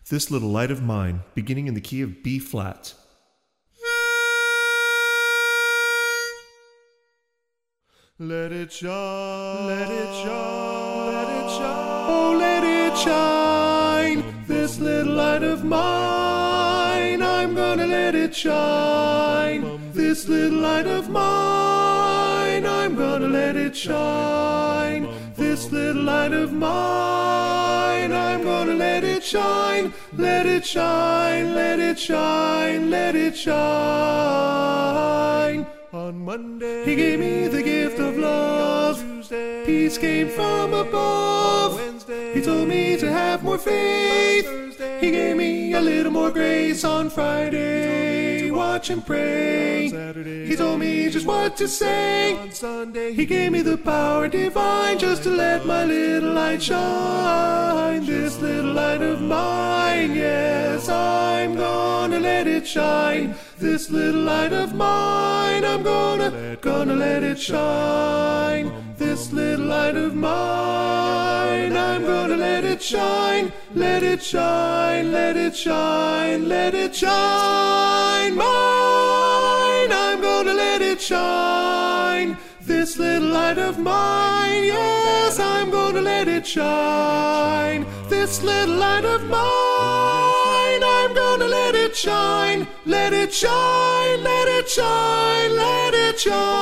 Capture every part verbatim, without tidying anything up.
This Little Light of Mine, beginning in the key of B flat. Let it shine, let it shine, let it shine, oh let it shine, this little light of mine, I'm gonna let it shine, this little light of mine, I'm gonna let it shine, this little light of mine, I'm gonna let it shine, let it shine, let it shine, let it shine. On Monday, he gave me the gift of love. Tuesday, peace came from above. Wednesday, he told me to have more faith. Thursday, he gave me a little more grace. On Friday, watch and pray. On Saturday, he told me just what to say. On Sunday, he gave me the power divine just to let my little light shine. This little light of mine, yes, I'm gonna let it shine. This little light of mine, I'm gonna, gonna let it shine. This little light of mine, I'm gonna let it shine. Let it shine, let it shine, let it shine. Mine, I'm gonna let it shine. This little light of mine, yes, I'm gonna let it shine. This little light of mine, I'm gonna let it shine. Let it shine, let it shine, let it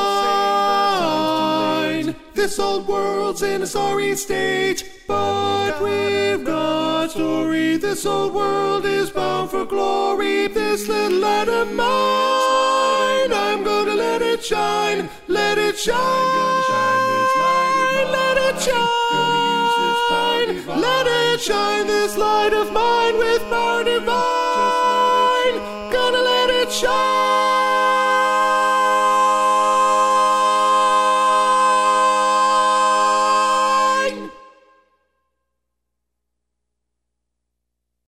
shine. This old world's in a sorry state, but with God's story, this old world is bound for glory. This little light of mine, I'm gonna let it shine, let it shine, let it shine, let it shine, this light of mine with power divine, gonna let it shine.